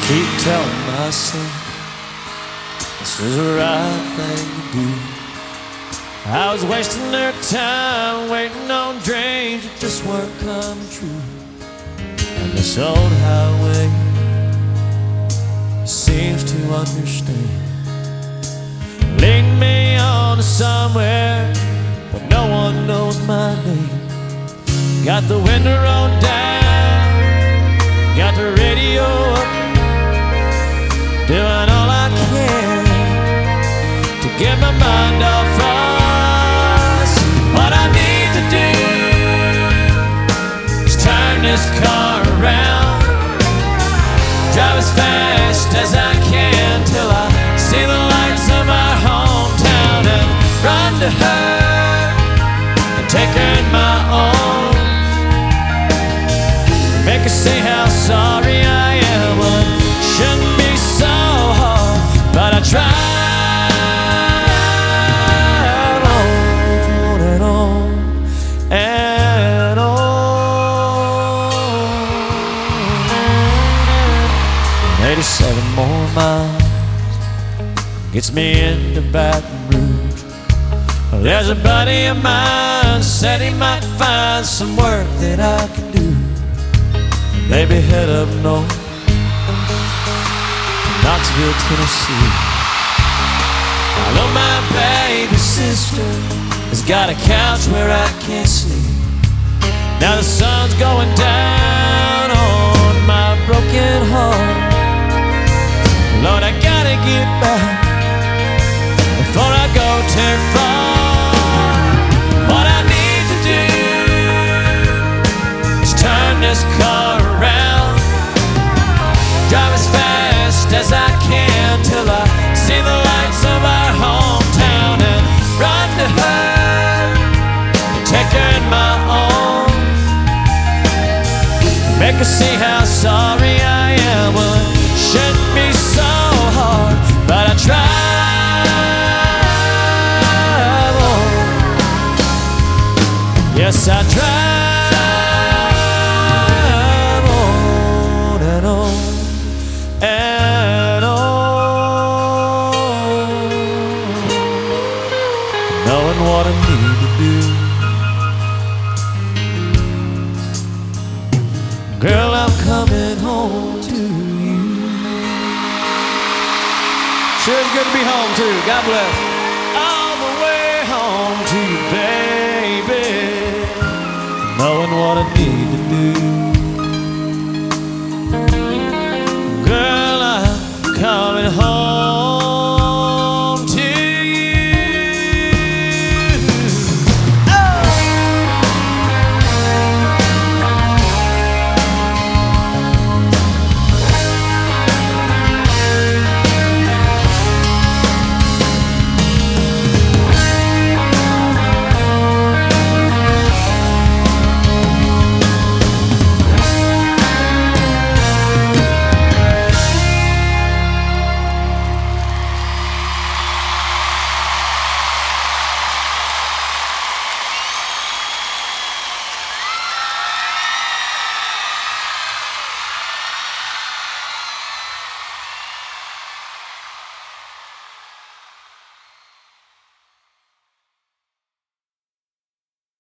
Keep telling myself this is the right thing to do. I was wasting their time waiting on dreams that just weren't coming true. And this old highway seems to understand, leading me on to somewhere, but no one knows my name. Got the window rolled down, got the radio up, doing all I can to get my mind off us. What I need to do is turn this car around, drive as fast as I can till I see the lights of our hometown, and run to her and take her in my arms, make her see how sorry I am. Well, shouldn't be so hard, but I tried on and on and on. 87 more miles gets me into Baton Rouge. Well, there's a buddy of mine said he might find some work that I can do. Maybe head up north, Knoxville, Tennessee. I know my baby sister has got a couch where I can't sleep. Now the sun's going down on my broken heart. Lord, I gotta get back before I go too far. What I need to do is turn this car around, drive as fast as I can till I see the lights of our hometown, and run to her, take her in my arms, make her see how sorry I am. Well, it shouldn't be so hard, but I try on. Yes, I try. Knowing what I need to do. Girl, I'm coming home to you. Sure is good to be home too. God bless. All the way home to you, baby. Knowing what I need to do.